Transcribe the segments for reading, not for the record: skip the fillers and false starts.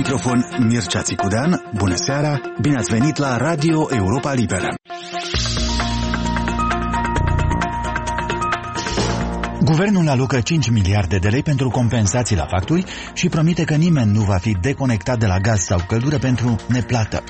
microfon Mircea Țicudean. Bună seara, bine ați venit la Radio Europa Liberă. Guvernul alocă 5 miliarde de lei pentru compensații la facturi și promite că nimeni nu va fi deconectat de la gaz sau căldură pentru neplată.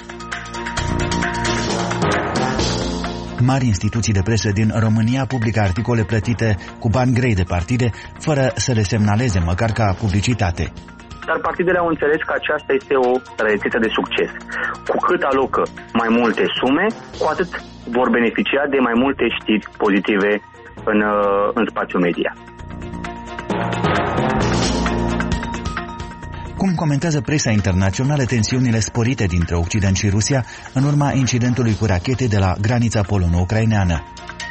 Mari instituții de presă din România publică articole plătite cu bani grei de partide, fără să le semnaleze măcar ca publicitate. Dar partidele au înțeles că aceasta este o rețetă de succes. Cu cât alocă mai multe sume, cu atât vor beneficia de mai multe știri pozitive în spațiul media. Cum comentează presa internațională tensiunile sporite dintre Occident și Rusia în urma incidentului cu rachete de la granița polono-ucraineană?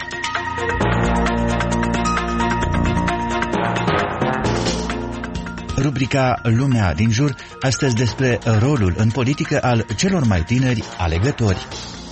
Rubrica Lumea din jur, astăzi despre rolul în politică al celor mai tineri alegători.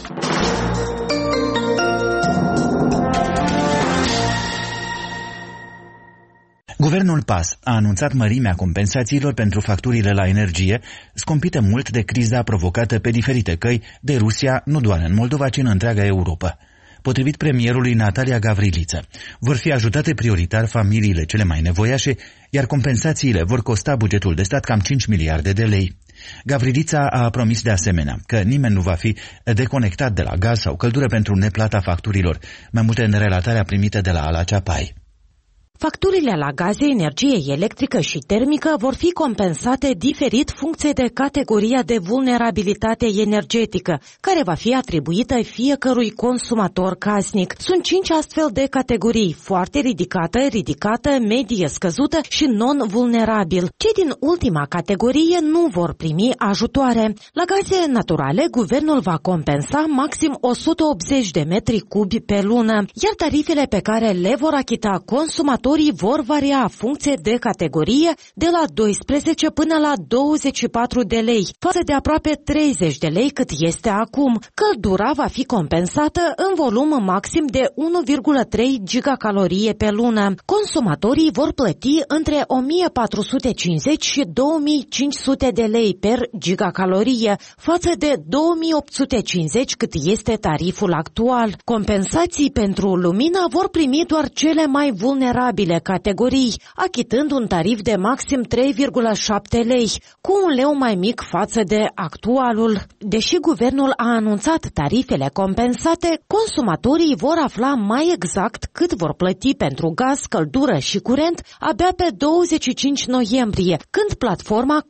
Guvernul PAS a anunțat mărimea compensațiilor pentru facturile la energie, scumpite mult de criza provocată pe diferite căi de Rusia, nu doar în Moldova, ci în întreaga Europa. Potrivit premierului Natalia Gavriliță, vor fi ajutate prioritar familiile cele mai nevoiașe, iar compensațiile vor costa bugetul de stat cam 5 miliarde de lei. Gavrilița a promis de asemenea că nimeni nu va fi deconectat de la gaz sau căldură pentru neplata facturilor, mai multe în relatarea primită de la Ala Ceapai. Facturile la gaze, energie electrică și termică vor fi compensate diferit funcție de categoria de vulnerabilitate energetică, care va fi atribuită fiecărui consumator casnic. Sunt 5 astfel de categorii: foarte ridicată, medie scăzută și non-vulnerabil. Cei din ultima categorie nu vor primi ajutoare. La gaze naturale, guvernul va compensa maxim 180 de metri cubi pe lună, iar tarifele pe care le vor achita consumatorii vor varia în funcție de categorie, de la 12 până la 24 de lei, față de aproape 30 de lei cât este acum. Căldura va fi compensată în volum maxim de 1,3 gigacalorie pe lună. Consumatorii vor plăti între 1450 și 2500 de lei per gigacalorie, față de 2850 cât este tariful actual. Compensații pentru lumină vor primi doar cele mai vulnerabile categorii, achitând un tarif de maxim 3,7 lei, cu un leu mai mic față de actualul. Deși guvernul a anunțat tarifele compensate, consumatorii vor afla mai exact cât vor plăti pentru gaz, căldură și curent abia pe 25 noiembrie, când platforma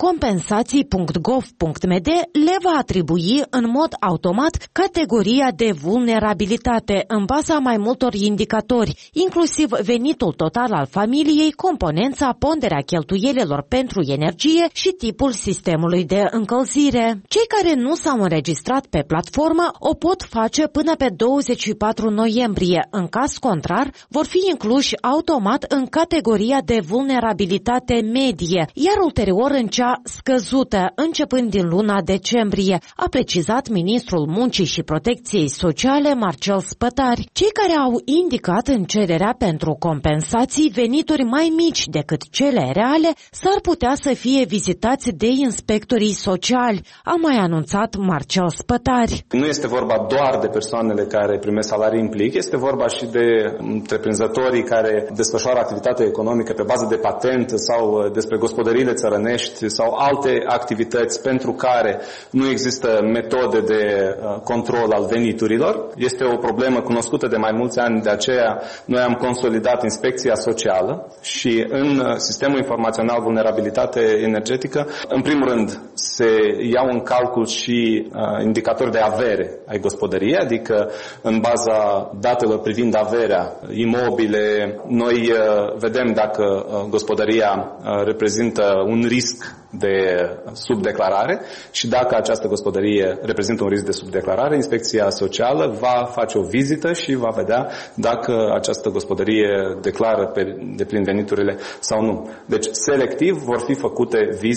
compensații.gov.md le va atribui în mod automat categoria de vulnerabilitate în baza mai multor indicatori, inclusiv venitul total al familiei, componența, ponderea cheltuielilor pentru energie și tipul sistemului de încălzire. Cei care nu s-au înregistrat pe platformă o pot face până pe 24 noiembrie. În caz contrar, vor fi incluși automat în categoria de vulnerabilitate medie, iar ulterior în cea scăzută, începând din luna decembrie, a precizat ministrul Muncii și Protecției Sociale Marcel Spătari. Cei care au indicat în cererea pentru compensații venituri mai mici decât cele reale s-ar putea să fie vizitați de inspectorii sociali, a mai anunțat Marcel Spătari. Nu este vorba doar de persoanele care primesc salarii în plic, este vorba și de întreprinzătorii care desfășoară activitate economică pe bază de patent sau despre gospodăriile țărănești sau alte activități pentru care nu există metode de control al veniturilor. Este o problemă cunoscută de mai mulți ani, de aceea noi am consolidat inspecția socială și în sistemul informațional vulnerabilitate energetică, în primul rând, se iau în calcul și indicatori de avere ai gospodăriei, adică în baza datelor privind averea, imobile, noi vedem dacă gospodăria reprezintă un risc de subdeclarare și dacă această gospodărie reprezintă un risc de subdeclarare, inspecția socială va face o vizită și va vedea dacă această gospodărie declară pe deplin veniturile sau nu. Deci, selectiv vor fi făcute vizite.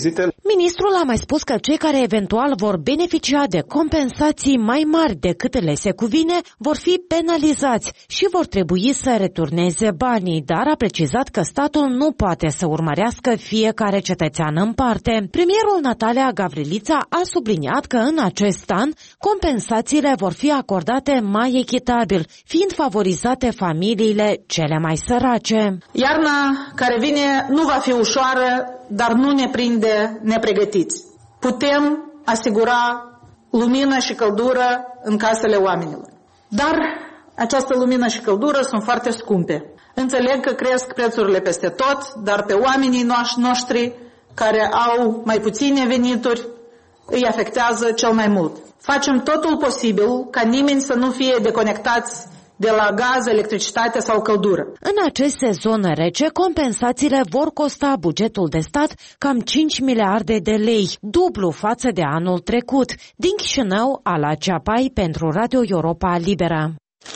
Ministrul a mai spus că cei care eventual vor beneficia de compensații mai mari decât le se cuvine vor fi penalizați și vor trebui să returneze banii, dar a precizat că statul nu poate să urmărească fiecare cetățean în parte. Premierul Natalia Gavrilița a subliniat că în acest an compensațiile vor fi acordate mai echitabil, fiind favorizate familiile cele mai sărace. Iarna care vine nu va fi ușoară, dar nu ne prinde nepregătiți. Putem asigura lumină și căldură în casele oamenilor. Dar această lumină și căldură sunt foarte scumpe. Înțeleg că cresc prețurile peste tot, dar pe oamenii noștri care au mai puține venituri îi afectează cel mai mult. Facem totul posibil ca nimeni să nu fie deconectați de la gaz, electricitate sau căldură. În acest sezon rece, compensațiile vor costa bugetul de stat cam 5 miliarde de lei, dublu față de anul trecut. Din Chișinău, Ala Ceapai pentru Radio Europa Liberă.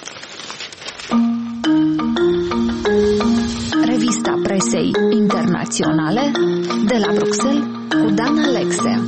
Revista presei internaționale de la Bruxelles cu Dan Alexe.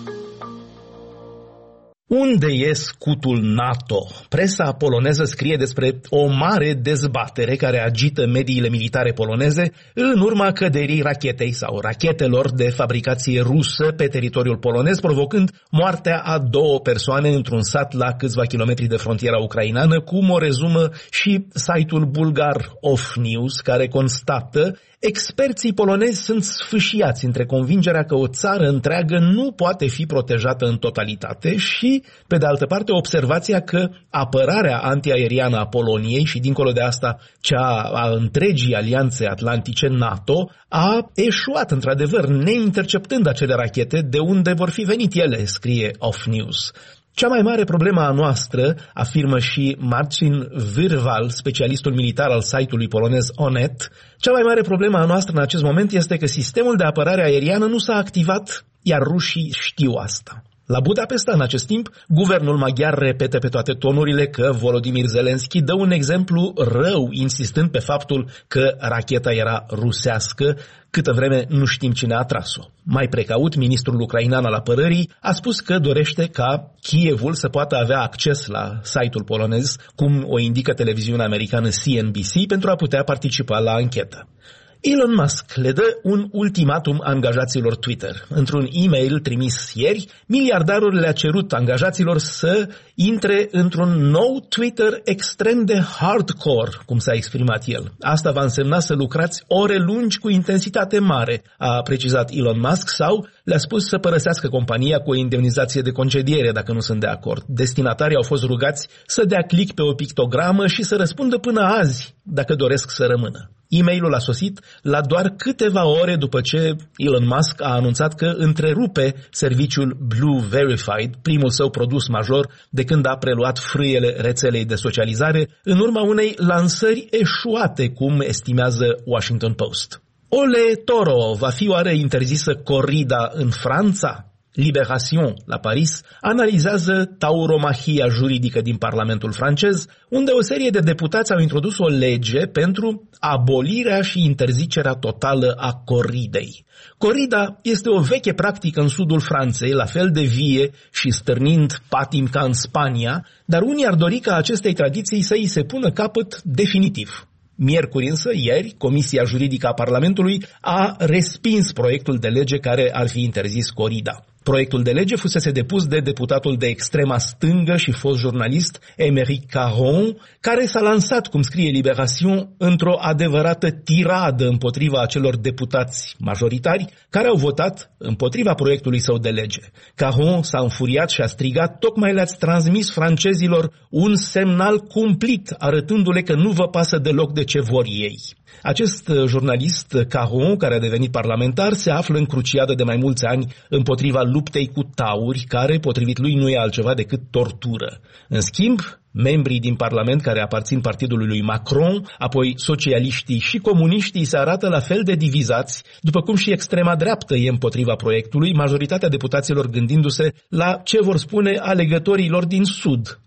Unde e scutul NATO? Presa poloneză scrie despre o mare dezbatere care agită mediile militare poloneze în urma căderii rachetei sau rachetelor de fabricație rusă pe teritoriul polonez, provocând moartea a 2 persoane într-un sat la câțiva kilometri de frontiera ucraineană, cum o rezumă și site-ul bulgar Off News, care constată: experții polonezi sunt sfâșiați între convingerea că o țară întreagă nu poate fi protejată în totalitate și, pe de altă parte, observația că apărarea antiaeriană a Poloniei și, dincolo de asta, cea a întregii alianțe atlantice NATO a eșuat, într-adevăr, neinterceptând acele rachete de unde vor fi venit ele, scrie Off News. Cea mai mare problemă a noastră, afirmă și Marcin Vyrval, specialistul militar al site-ului polonez Onet, cea mai mare problemă a noastră în acest moment este că sistemul de apărare aeriană nu s-a activat, iar rușii știu asta. La Budapesta, în acest timp, guvernul maghiar repetă pe toate tonurile că Volodymyr Zelensky dă un exemplu rău, insistând pe faptul că racheta era rusească, câtă vreme nu știm cine a tras-o. Mai precaut, ministrul ucrainean al apărării a spus că dorește ca Kievul să poată avea acces la site-ul polonez, cum o indică televiziunea americană CNBC, pentru a putea participa la anchetă. Elon Musk le dă un ultimatum angajaților Twitter. Într-un e-mail trimis ieri, miliardarul le-a cerut angajaților să intre într-un nou Twitter extrem de hardcore, cum s-a exprimat el. Asta va însemna să lucrați ore lungi cu intensitate mare, a precizat Elon Musk, sau le-a spus să părăsească compania cu o indemnizație de concediere dacă nu sunt de acord. Destinatarii au fost rugați să dea click pe o pictogramă și să răspundă până azi dacă doresc să rămână. E-mailul a sosit la doar câteva ore după ce Elon Musk a anunțat că întrerupe serviciul Blue Verified, primul său produs major de când a preluat frâiele rețelei de socializare, în urma unei lansări eșuate, cum estimează Washington Post. Ole Toro va fi oare interzisă corrida în Franța? Libération, la Paris, analizează tauromahia juridică din Parlamentul francez, unde o serie de deputați au introdus o lege pentru abolirea și interzicerea totală a corridei. Corrida este o veche practică în sudul Franței, la fel de vie și stârnind patim ca în Spania, dar unii ar dori ca acestei tradiții să îi se pună capăt definitiv. Miercuri însă, ieri, Comisia Juridică a Parlamentului a respins proiectul de lege care ar fi interzis corrida. Proiectul de lege fusese depus de deputatul de extrema stângă și fost jurnalist Aymeric Caron, care s-a lansat, cum scrie Libération, într-o adevărată tiradă împotriva acelor deputați majoritari care au votat împotriva proiectului său de lege. Caron s-a înfuriat și a strigat: tocmai le-ați transmis francezilor un semnal cumplit, arătându-le că nu vă pasă deloc de ce vor ei. Acest jurnalist, Caron, care a devenit parlamentar, se află în cruciadă de mai mulți ani împotriva luptei cu tauri, care, potrivit lui, nu e altceva decât tortură. În schimb, membrii din Parlament care aparțin partidului lui Macron, apoi socialiștii și comuniștii, se arată la fel de divizați, după cum și extrema dreaptă e împotriva proiectului, majoritatea deputaților gândindu-se la ce vor spune alegătorii lor din Sud,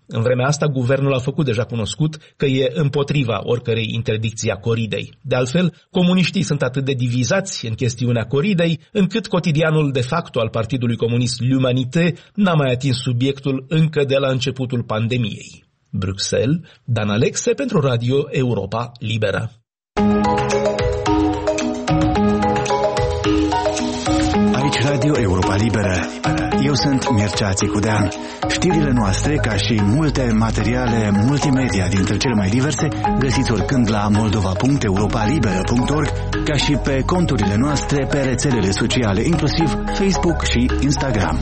În vremea asta, guvernul a făcut deja cunoscut că e împotriva oricărei interdicții a coridei. De altfel, comuniștii sunt atât de divizați în chestiunea coridei, încât cotidianul de facto al Partidului Comunist L'Humanité n-a mai atins subiectul încă de la începutul pandemiei. Bruxelles, Dan Alexe pentru Radio Europa Liberă. Aici Radio Europa Liberă. Eu sunt Mircea Țicudean. Știrile noastre, ca și multe materiale multimedia dintre cele mai diverse, găsiți oricând la moldova.europalibera.org, ca și pe conturile noastre pe rețelele sociale, inclusiv Facebook și Instagram.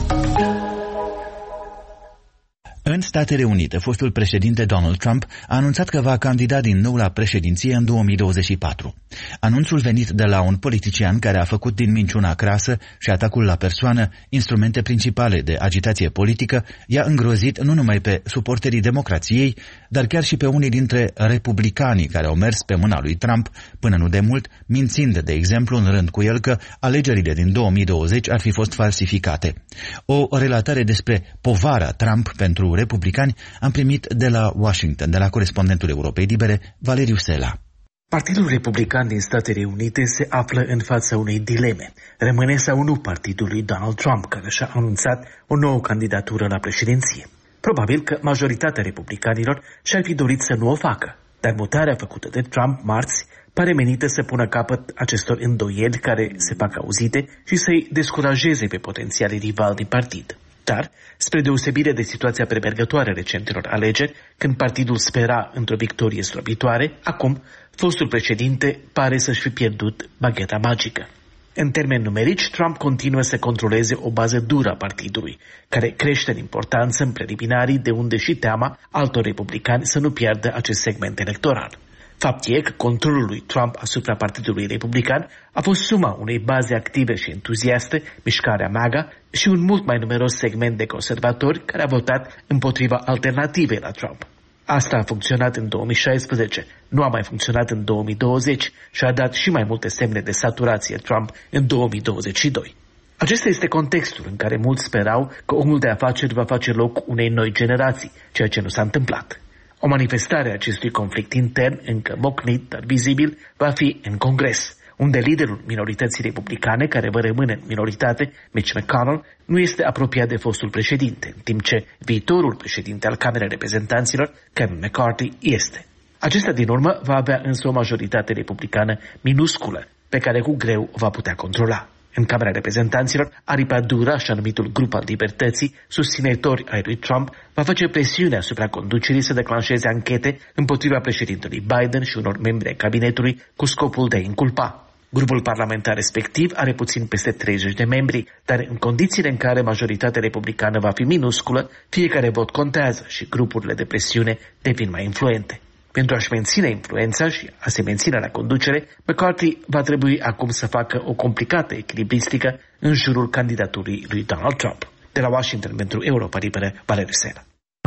În Statele Unite, fostul președinte Donald Trump a anunțat că va candida din nou la președinție în 2024. Anunțul venit de la un politician care a făcut din minciuna crasă și atacul la persoană instrumente principale de agitație politică i-a îngrozit nu numai pe suporterii democrației, dar chiar și pe unii dintre republicanii care au mers pe mâna lui Trump până nu de mult, mințind, de exemplu, în rând cu el că alegerile din 2020 ar fi fost falsificate. O relatare despre povara Trump pentru republicani am primit de la Washington, de la corespondentul Europei Libere, Valeriu Sela. Partidul Republican din Statele Unite se află în fața unei dileme. Rămâne sau nu partidul lui Donald Trump, care și-a anunțat o nouă candidatură la președinție? Probabil că majoritatea republicanilor și-ar fi dorit să nu o facă, dar mutarea făcută de Trump marți pare menită să pună capăt acestor îndoieli care se fac auzite și să-i descurajeze pe potențialii rivali din partid. Dar, spre deosebire de situația premergătoare recentelor alegeri, când partidul spera într-o victorie slăbitoare, acum fostul președinte pare să-și fi pierdut bagheta magică. În termeni numerici, Trump continuă să controleze o bază dură a partidului, care crește în importanță în preliminarii, de unde și teama altor republicani să nu piardă acest segment electoral. Fapt e că controlul lui Trump asupra Partidului Republican a fost suma unei baze active și entuziaste, mișcarea MAGA, și un mult mai numeros segment de conservatori care a votat împotriva alternativei la Trump. Asta a funcționat în 2016, nu a mai funcționat în 2020 și a dat și mai multe semne de saturație Trump în 2022. Acesta este contextul în care mulți sperau că omul de afaceri va face loc unei noi generații, ceea ce nu s-a întâmplat. O manifestare a acestui conflict intern, încă mocnit, dar vizibil, va fi în Congres, unde liderul minorității republicane, care va rămâne în minoritate, Mitch McConnell, nu este apropiat de fostul președinte, în timp ce viitorul președinte al Camerei Reprezentanților, Kevin McCarthy, este. Acesta din urmă va avea însă o majoritate republicană minusculă, pe care cu greu va putea controla. În Camera Reprezentanților, aripa dură, așa numitul grup al libertății, susținători ai lui Trump, va face presiune asupra conducerii să declanșeze anchete împotriva președintelui Biden și unor membri ai cabinetului cu scopul de a inculpa. Grupul parlamentar respectiv are puțin peste 30 de membri, dar în condițiile în care majoritatea republicană va fi minusculă, fiecare vot contează și grupurile de presiune devin mai influente. Pentru a-și menține influența și a se menține la conducere, McCarthy va trebui acum să facă o complicată echilibristică în jurul candidaturii lui Donald Trump. De la Washington pentru Europa Liberă, Valeriu Sela.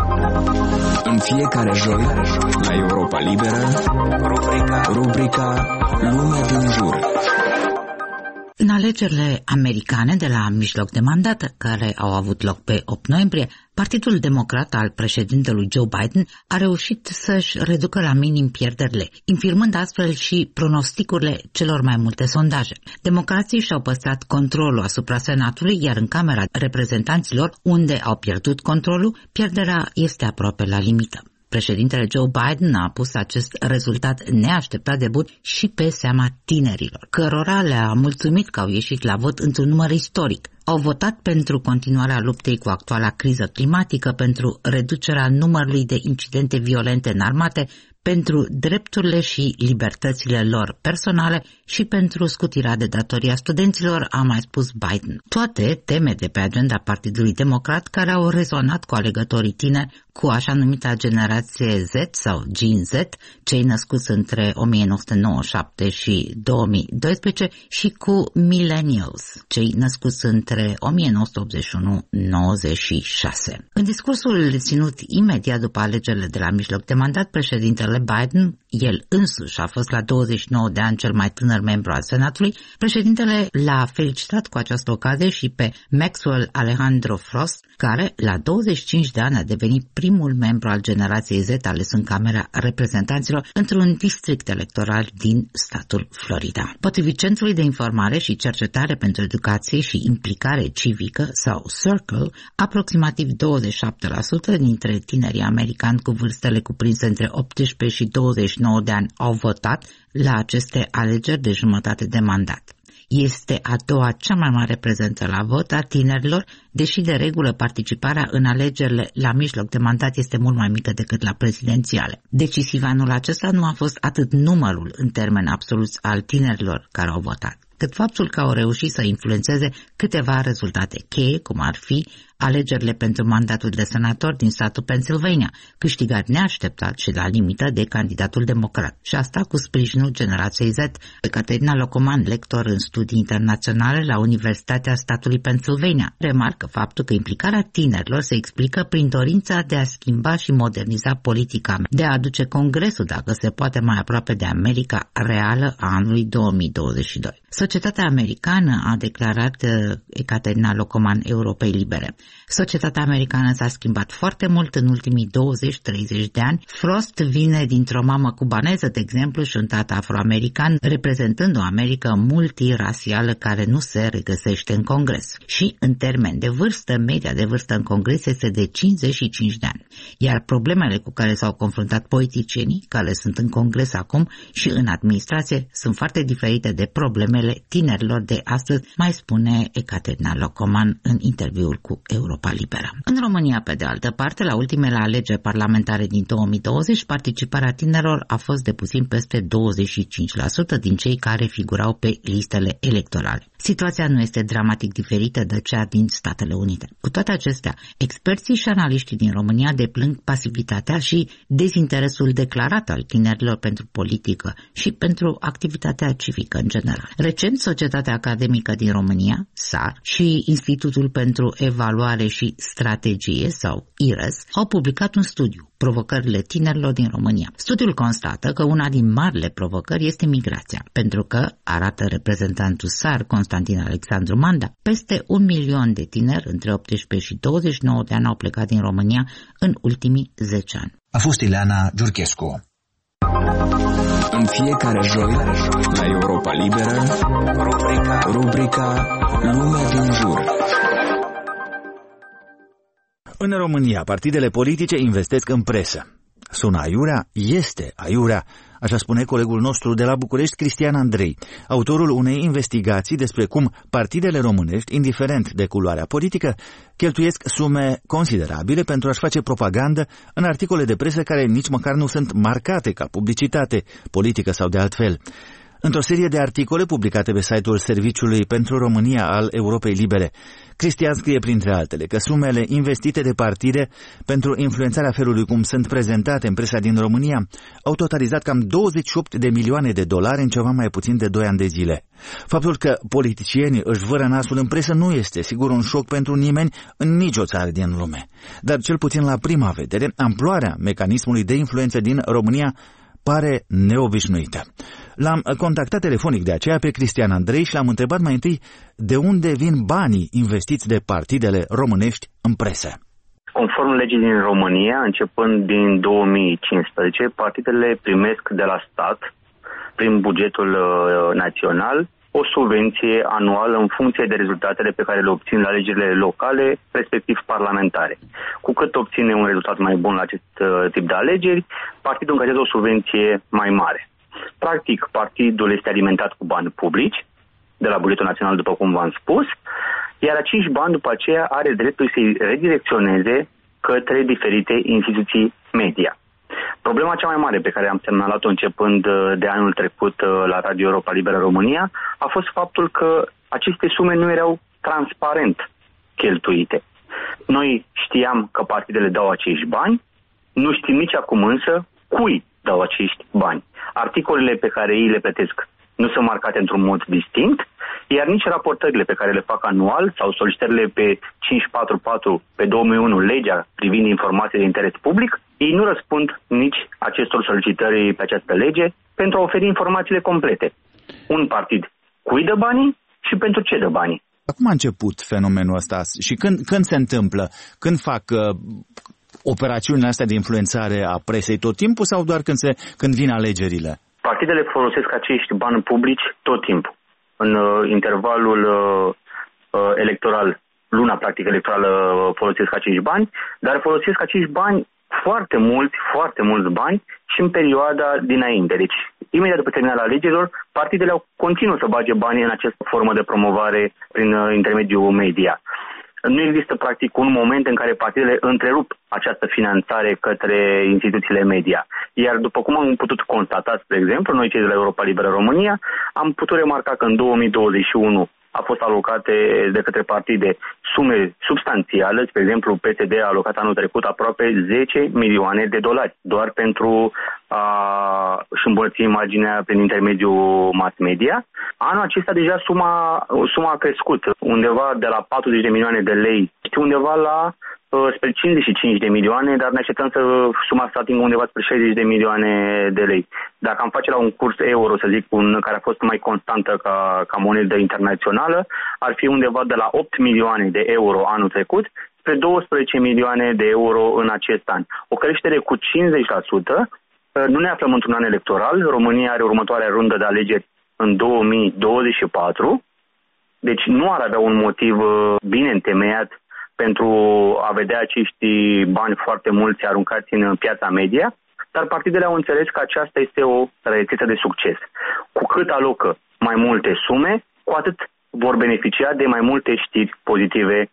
În fiecare joi, la Europa Liberă, rubrica Lumea din jur. În alegerile americane de la mijloc de mandat, care au avut loc pe 8 noiembrie, Partidul Democrat al președintelui Joe Biden a reușit să-și reducă la minim pierderile, infirmând astfel și pronosticurile celor mai multe sondaje. Democrații și-au păstrat controlul asupra Senatului, iar în Camera Reprezentanților, unde au pierdut controlul, pierderea este aproape la limită. Președintele Joe Biden a pus acest rezultat neașteptat de bun și pe seama tinerilor, cărora le-a mulțumit că au ieșit la vot într-un număr istoric. Au votat pentru continuarea luptei cu actuala criză climatică, pentru reducerea numărului de incidente violente înarmate, pentru drepturile și libertățile lor personale și pentru scutirea de datoria studenților, a mai spus Biden. Toate teme de pe agenda Partidului Democrat care au rezonat cu alegătorii tineri, cu așa numita generație Z sau Gen Z, cei născuți între 1997 și 2012, și cu millennials, cei născuți între 1981-96. În discursul ținut imediat după alegerile de la mijloc de mandat, președintele ale Biden, el însuși a fost la 29 de ani cel mai tânăr membru al Senatului, președintele l-a felicitat cu această ocazie și pe Maxwell Alejandro Frost, care la 25 de ani a devenit primul membru al generației Z ales în Camera Reprezentanților într-un district electoral din statul Florida. Potrivit Centrului de Informare și Cercetare pentru Educație și Implicare Civică, sau Circle, aproximativ 27% dintre tinerii americani cu vârstele cuprinse între 18 și 29 de ani au votat la aceste alegeri de jumătate de mandat. Este a doua cea mai mare prezență la vot a tinerilor, deși de regulă participarea în alegerile la mijloc de mandat este mult mai mică decât la prezidențiale. Decisiv anul acesta nu a fost atât numărul în termeni absoluți al tinerilor care au votat, cât faptul că au reușit să influențeze câteva rezultate cheie, cum ar fi alegerile pentru mandatul de senator din statul Pennsylvania, câștigat neașteptat și la limită de candidatul democrat. Și asta cu sprijinul generației Z. Caterina Locoman, lector în studii internaționale la Universitatea statului Pennsylvania, remarcă faptul că implicarea tinerilor se explică prin dorința de a schimba și moderniza politica, de a aduce Congresul, dacă se poate, mai aproape de America reală a anului 2022. Societatea americană, a declarat Caterina Locoman Europei Libere. Societatea americană s-a schimbat foarte mult în ultimii 20-30 de ani. Frost vine dintr-o mamă cubaneză, de exemplu, și un tată afroamerican, reprezentând o Americă multirasială care nu se regăsește în Congres. Și, în termen de vârstă, media de vârstă în Congres este de 55 de ani. Iar problemele cu care s-au confruntat politicienii, care sunt în Congres acum și în administrație, sunt foarte diferite de problemele tinerilor de astăzi, mai spune Caterina Locoman în interviul cu Europa Liberă. În România, pe de altă parte, la ultimele alegeri parlamentare din 2020, participarea tinerilor a fost de puțin peste 25% din cei care figurau pe listele electorale. Situația nu este dramatic diferită de cea din Statele Unite. Cu toate acestea, experții și analiștii din România deplâng pasivitatea și dezinteresul declarat al tinerilor pentru politică și pentru activitatea civică în general. Recent, Societatea Academică din România, SAR, și Institutul pentru Evaluare și Strategie, sau IRES, au publicat un studiu, Provocările tinerilor din România. Studiul constată că una din marile provocări este migrația, pentru că, arată reprezentantul SAR, Constantin Alexandru Manda, peste 1 milion de tineri între 18 și 29 de ani au plecat din România în ultimii 10 ani. A fost Ileana Giurchescu. În fiecare joi, la Europa Liberă, rubrica Lumea din jur. În România, partidele politice investesc în presă. Sună aiurea? Este aiurea, așa spune colegul nostru de la București, Cristian Andrei, autorul unei investigații despre cum partidele românești, indiferent de culoarea politică, cheltuiesc sume considerabile pentru a-și face propagandă în articole de presă care nici măcar nu sunt marcate ca publicitate, politică sau de altfel. Într-o serie de articole publicate pe site-ul Serviciului pentru România al Europei Libere, Cristian scrie printre altele că sumele investite de partide pentru influențarea felului cum sunt prezentate în presa din România au totalizat cam 28 de milioane de dolari în ceva mai puțin de 2 ani de zile. Faptul că politicienii își vără nasul în presă nu este sigur un șoc pentru nimeni în nicio țară din lume, dar cel puțin la prima vedere, amploarea mecanismului de influență din România pare neobișnuită. L-am contactat telefonic de aceea pe Cristian Andrei și l-am întrebat mai întâi de unde vin banii investiți de partidele românești în presă. Conform legii din România, începând din 2015, partidele primesc de la stat, prin bugetul național, o subvenție anuală în funcție de rezultatele pe care le obțin la alegerile locale, respectiv parlamentare. Cu cât obține un rezultat mai bun la acest tip de alegeri, partidul încasează o subvenție mai mare. Practic, partidul este alimentat cu bani publici, de la bugetul național, după cum v-am spus, iar acești bani după aceea are dreptul să-i redirecționeze către diferite instituții media. Problema cea mai mare pe care am semnalat-o începând de anul trecut la Radio Europa Liberă România a fost faptul că aceste sume nu erau transparent cheltuite. Noi știam că partidele dau acești bani, nu știm nici acum însă cui dau acești bani. Articolele pe care ei le plătesc nu sunt marcate într-un mod distinct, iar nici raportările pe care le fac anual sau solicitările pe 544 pe 2001, legea privind informații de interes public, Ei nu răspund nici acestor solicitări pe această lege pentru a oferi informațiile complete. Un partid cui dă banii și pentru ce dă banii. Cum a început fenomenul ăsta și când se întâmplă? Când fac operațiunile astea de influențare a presei tot timpul sau doar când vin alegerile? Partidele folosesc acești bani publici tot timpul. În intervalul electoral, luna practic electorală, folosesc acești bani, dar folosesc acești bani foarte mulți bani și în perioada dinainte. Deci, imediat după terminarea alegerilor, partidele continuă să bage bani în această formă de promovare prin intermediul media. Nu există practic un moment în care partidele întrerup această finanțare către instituțiile media. Iar după cum am putut constata, spre exemplu, noi cei de la Europa Liberă România, am putut remarca că în 2021 a fost alocate de către partide sume substanțiale. Spre exemplu, PSD a alocat anul trecut aproape 10 milioane de dolari doar pentru a-și îmbunătăți imaginea prin intermediul mass media. Anul acesta deja suma a crescut undeva de la 40 de milioane de lei, undeva la spre 55 de milioane, dar ne așteptăm să suma să atingă undeva spre 60 de milioane de lei. Dacă am face la un curs euro, să zic, care a fost mai constantă ca monedă internațională, ar fi undeva de la 8 milioane de euro anul trecut spre 12 milioane de euro în acest an. O creștere cu 50%. Nu ne aflăm într-un an electoral. România are următoarea rundă de alegeri în 2024. Deci nu ar avea un motiv bine întemeiat pentru a vedea acești bani foarte mulți aruncați în piața media, dar partidele au înțeles că aceasta este o rețetă de succes. Cu cât alocă mai multe sume, cu atât vor beneficia de mai multe știri pozitive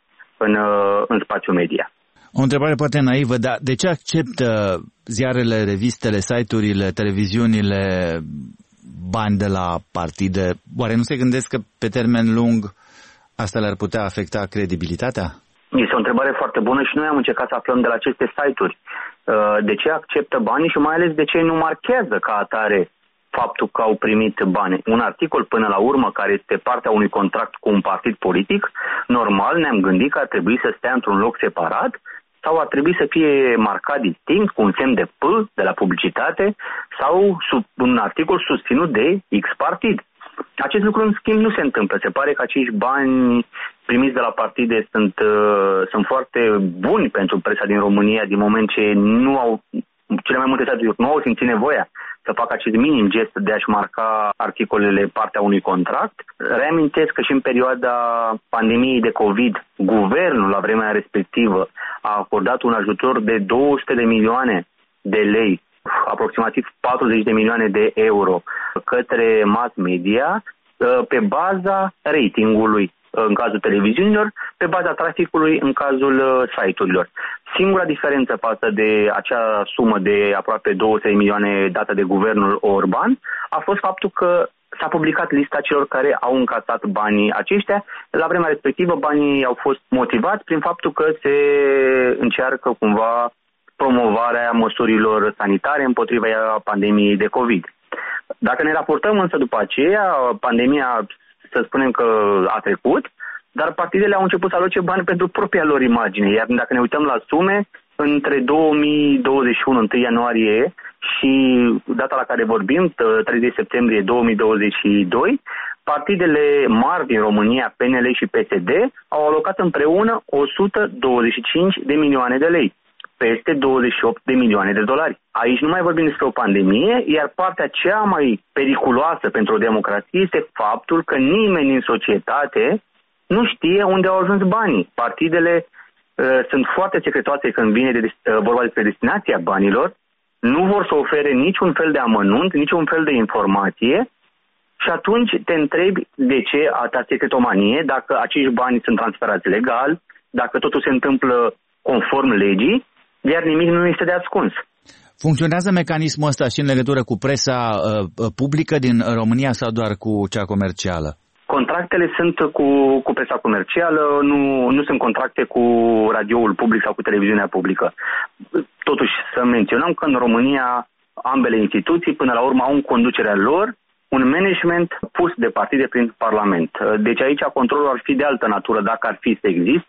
în spațiul media. O întrebare poate naivă, dar de ce acceptă ziarele, revistele, site-urile, televiziunile bani de la partide? Oare nu se gândesc că pe termen lung asta le-ar putea afecta credibilitatea? Este o întrebare foarte bună și noi am încercat să aflăm de la aceste site-uri de ce acceptă banii și mai ales de ce nu marchează ca atare faptul că au primit bani. Un articol până la urmă care este partea unui contract cu un partid politic, normal ne-am gândit că ar trebui să stea într-un loc separat sau ar trebui să fie marcat distinct cu un semn de P de la publicitate sau un articol susținut de X partid. Acest lucru, în schimb, nu se întâmplă. Se pare că acești bani primiți de la partide sunt foarte buni pentru presa din România, din moment ce cele mai multe site-uri nu au simțit nevoia să facă acest minim gest de a-și marca articolele partea unui contract. Reamintesc că și în perioada pandemiei de COVID, guvernul la vremea respectivă a acordat un ajutor de 200 de milioane de lei, aproximativ 40 de milioane de euro către mass media pe baza ratingului în cazul televiziunilor, pe baza traficului în cazul site-urilor. Singura diferență față de acea sumă de aproape 200 de milioane dată de guvernul Orban a fost faptul că s-a publicat lista celor care au încasat banii aceștia. La vremea respectivă banii au fost motivați prin faptul că se încearcă cumva promovarea măsurilor sanitare împotriva pandemiei de COVID. Dacă ne raportăm însă după aceea, pandemia, să spunem că a trecut, dar partidele au început să aloce bani pentru propria lor imagine. Iar dacă ne uităm la sume, între 2021, 1 ianuarie și data la care vorbim, 30 septembrie 2022, partidele mari din România, PNL și PSD, au alocat împreună 125 de milioane de lei, peste 28 de milioane de dolari. Aici nu mai vorbim despre o pandemie, iar partea cea mai periculoasă pentru o democrație este faptul că nimeni în societate nu știe unde au ajuns banii. Partidele sunt foarte secretoase când vine vorba despre destinația banilor, nu vor să ofere niciun fel de amănunt, niciun fel de informație și atunci te întrebi de ce atâta secretomanie, dacă acești bani sunt transferați legal, dacă totul se întâmplă conform legii, iar nimic nu este de ascuns. Funcționează mecanismul ăsta și în legătură cu presa publică din România sau doar cu cea comercială? Contractele sunt cu presa comercială, nu sunt contracte cu radioul public sau cu televiziunea publică. Totuși să menționăm că în România ambele instituții până la urmă au în conducerea lor un management pus de partide prin Parlament. Deci aici controlul ar fi de altă natură dacă ar fi să existe.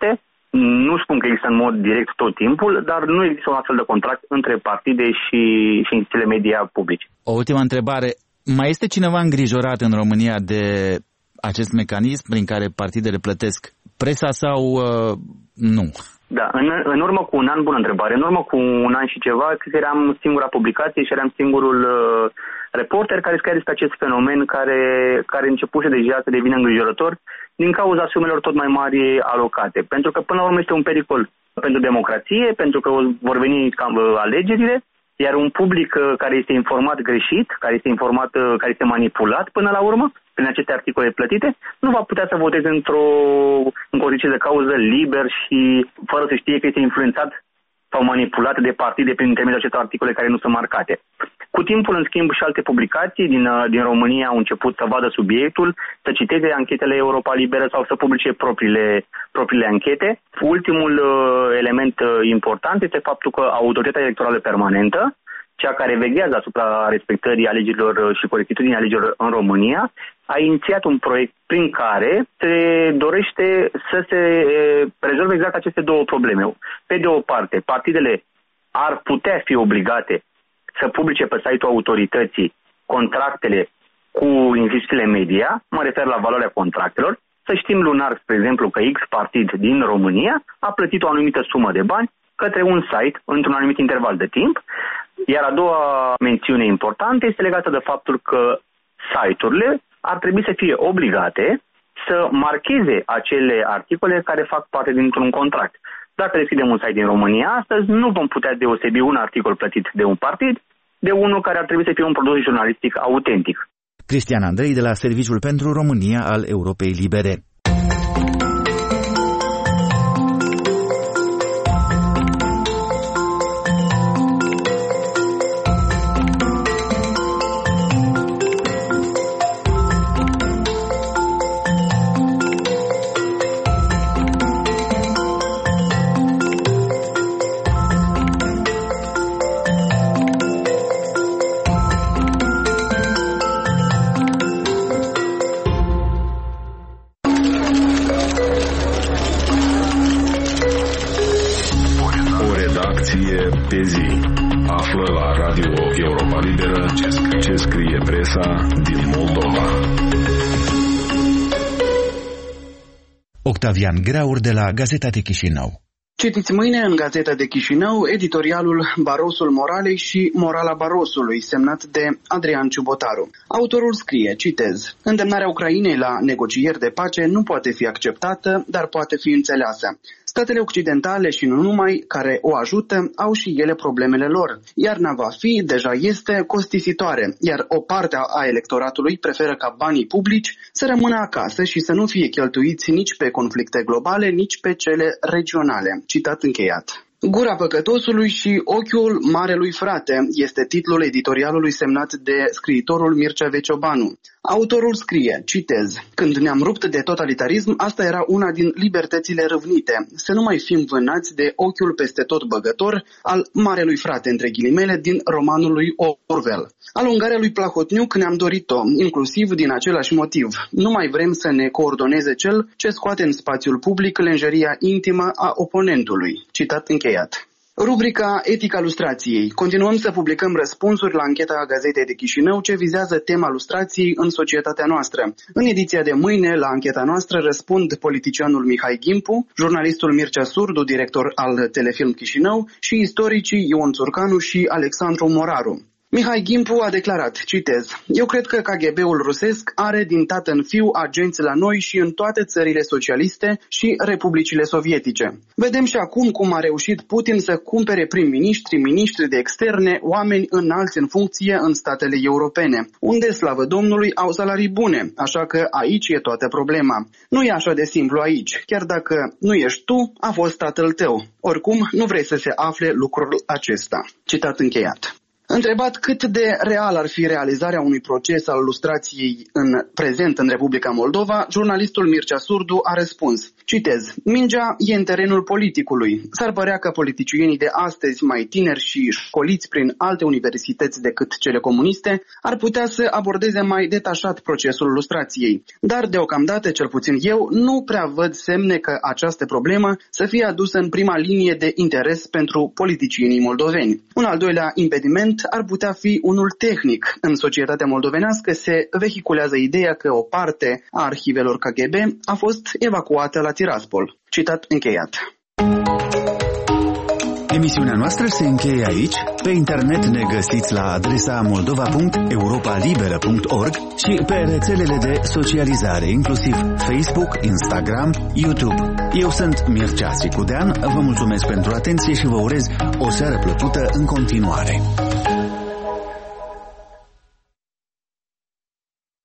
Nu spun că există în mod direct tot timpul, dar nu există un astfel de contract între partide și instituțiile media publice. O ultimă întrebare. Mai este cineva îngrijorat în România de acest mecanism prin care partidele plătesc presa sau nu? Da, în urmă cu un an, bună întrebare, în urmă cu un an și ceva, cred că eram singura publicație și eram singurul reporter care scria despre acest fenomen care începuse deja să devină îngrijorător din cauza sumelor tot mai mari alocate. Pentru că până la urmă este un pericol pentru democrație, pentru că vor veni alegerile, iar un public care este informat greșit, care este manipulat până la urmă, prin aceste articole plătite, nu va putea să voteze în condiții de cauză liber și fără să știe că este influențat sau manipulat de partide prin intermediul acestor articole care nu sunt marcate. Cu timpul, în schimb, și alte publicații din România au început să vadă subiectul, să citeze anchetele Europa Liberă sau să publice propriile anchete. Ultimul element important este faptul că Autoritatea Electorală Permanentă, cea care veghează asupra respectării alegerilor și corectitudinii alegerilor în România, a inițiat un proiect prin care se dorește să se rezolve exact aceste două probleme. Pe de o parte, partidele ar putea fi obligate să publice pe site-ul autorității contractele cu instituțiile media, mă refer la valoarea contractelor, să știm lunar, spre exemplu, că X partid din România a plătit o anumită sumă de bani către un site într-un anumit interval de timp, iar a doua mențiune importantă este legată de faptul că site-urile ar trebui să fie obligate să marcheze acele articole care fac parte dintr-un contract. Dacă deschidem un site din România astăzi, nu vom putea deosebi un articol plătit de un partid de unul care ar trebui să fie un produs jurnalistic autentic. Cristian Andrei de la Serviciul pentru România al Europei Libere. Pe zi. Află la Radio Europa Liberă ce scrie presa din Moldova. Octavian Graur de la Gazeta de Chișinău. Citiți mâine în Gazeta de Chișinău editorialul Barosul Moralei și Morala Barosului, semnat de Adrian Ciubotaru. Autorul scrie, citez, îndemnarea Ucrainei la negocieri de pace nu poate fi acceptată, dar poate fi înțeleasă. Statele occidentale și nu numai care o ajută au și ele problemele lor. Iarna va fi, deja este, costisitoare, iar o parte a electoratului preferă ca banii publici să rămână acasă și să nu fie cheltuiți nici pe conflicte globale, nici pe cele regionale. Citat încheiat. Gura păcătosului și ochiul marelui frate este titlul editorialului semnat de scriitorul Mircea Veciobanu. Autorul scrie, citez, când ne-am rupt de totalitarism, asta era una din libertățile râvnite, să nu mai fim vânați de ochiul peste tot băgător al marelui frate, între ghilimele, din romanul lui Orwell. Alungarea lui Plahotniuc ne-am dorit-o, inclusiv din același motiv. Nu mai vrem să ne coordoneze cel ce scoate în spațiul public lenjeria intimă a oponentului. Citat încheiat. Rubrica Etica lustrației. Continuăm să publicăm răspunsuri la ancheta Gazetei de Chișinău ce vizează tema lustrației în societatea noastră. În ediția de mâine, la ancheta noastră, răspund politicianul Mihai Gimpu, jurnalistul Mircea Surdu, director al Telefilm Chișinău, și istoricii Ion Țurcanu și Alexandru Moraru. Mihai Gimpu a declarat, citez, eu cred că KGB-ul rusesc are din tată în fiu agenți la noi și în toate țările socialiste și republicile sovietice. Vedem și acum cum a reușit Putin să cumpere prim-ministri, miniștri de externe, oameni înalți în funcție în statele europene, unde, slavă Domnului, au salarii bune, așa că aici e toată problema. Nu e așa de simplu aici, chiar dacă nu ești tu, a fost tatăl tău. Oricum, nu vrei să se afle lucrul acesta. Citat încheiat. Întrebat cât de real ar fi realizarea unui proces al lustrației în prezent în Republica Moldova, jurnalistul Mircea Surdu a răspuns, citez, mingea e în terenul politicului. S-ar părea că politicienii de astăzi, mai tineri și școliți prin alte universități decât cele comuniste, ar putea să abordeze mai detașat procesul lustrației. Dar deocamdată, cel puțin eu, nu prea văd semne că această problemă să fie adusă în prima linie de interes pentru politicienii moldoveni. Un al doilea impediment ar putea fi unul tehnic. În societatea moldovenească se vehiculează ideea că o parte a arhivelor KGB a fost evacuată la Tiraspol. Citat încheiat. Emisiunea noastră se încheie aici. Pe internet ne găsiți la adresa moldova.europalibera.org și pe rețelele de socializare, inclusiv Facebook, Instagram, YouTube. Eu sunt Mircea Sicudean, vă mulțumesc pentru atenție și vă urez o seară plăcută în continuare.